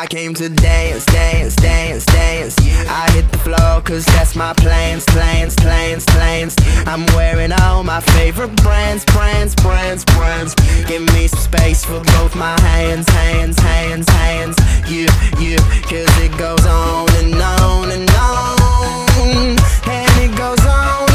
I came to dance, dance, dance, dance. I hit the floor cause that's my plans, plans, plans, plans. I'm wearing all my favorite brands, brands, brands, brands. Give me some space for both my hands, hands, hands, hands. You, cause it goes on and on and on. And it goes on